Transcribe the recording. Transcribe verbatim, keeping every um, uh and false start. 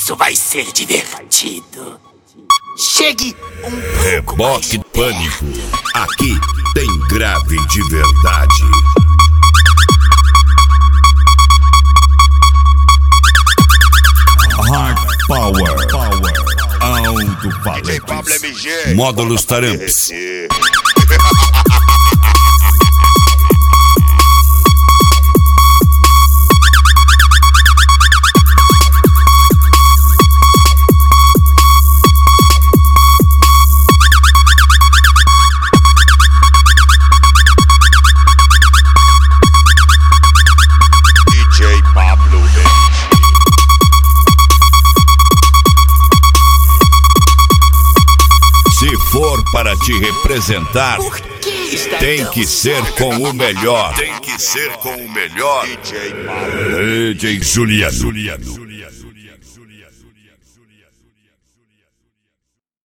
Isso vai ser divertido. Chegue um pouco Reboque mais Pânico. perto. Aqui tem grave de verdade. Hard Power. Power. Alto-falante. Módulos Taramps. Se for para te representar, tem que ser com o melhor. Tem que ser com o melhor. D J Juliano.